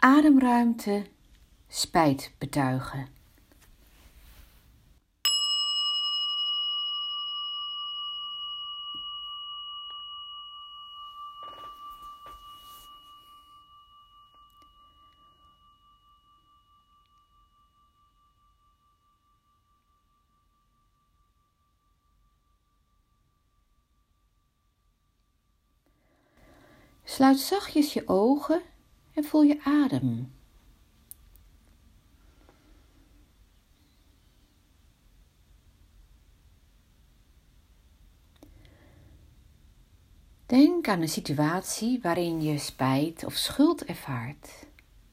Ademruimte, spijt betuigen. Sluit zachtjes je ogen en voel je adem. Denk aan een situatie waarin je spijt of schuld ervaart.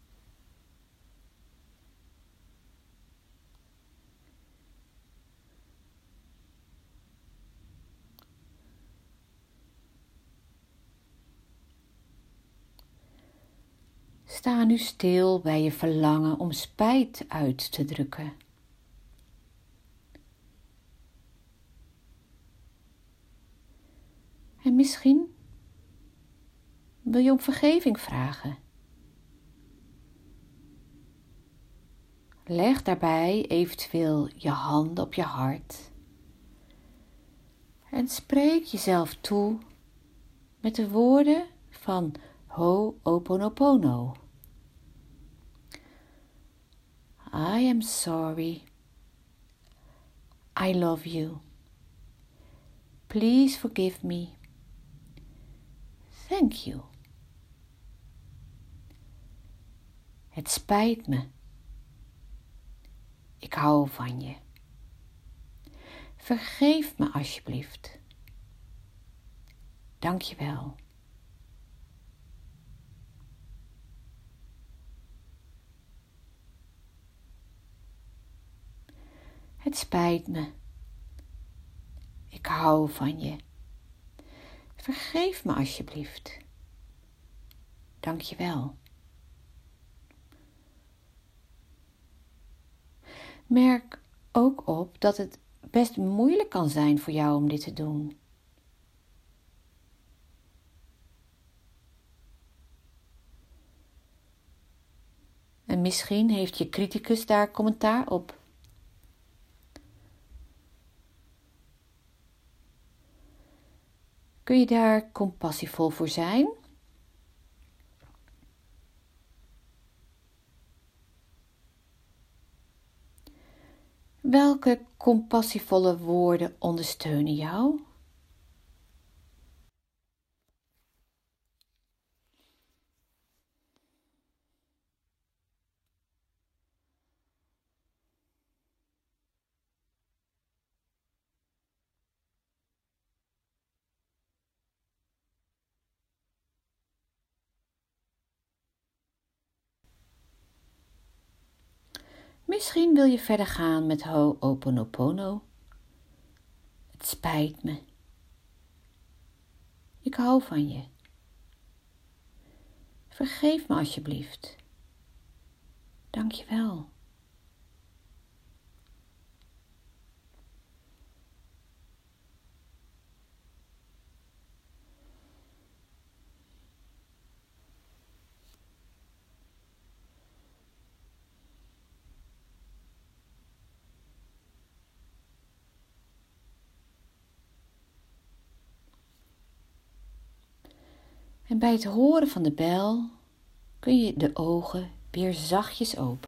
Sta nu stil bij je verlangen om spijt uit te drukken. En misschien wil je om vergeving vragen. Leg daarbij eventueel je handen op je hart en spreek jezelf toe met de woorden van Ho'oponopono. I am sorry. I love you. Please forgive me. Thank you. Het spijt me. Ik hou van je. Vergeef me alsjeblieft. Dank je wel. Het spijt me. Ik hou van je. Vergeef me alsjeblieft. Dank je wel. Merk ook op dat het best moeilijk kan zijn voor jou om dit te doen. En misschien heeft je criticus daar commentaar op. Kun je daar compassievol voor zijn? Welke compassievolle woorden ondersteunen jou? Misschien wil je verder gaan met Ho'oponopono. Het spijt me. Ik hou van je. Vergeef me alsjeblieft. Dank je wel. En bij het horen van de bel kun je de ogen weer zachtjes openen.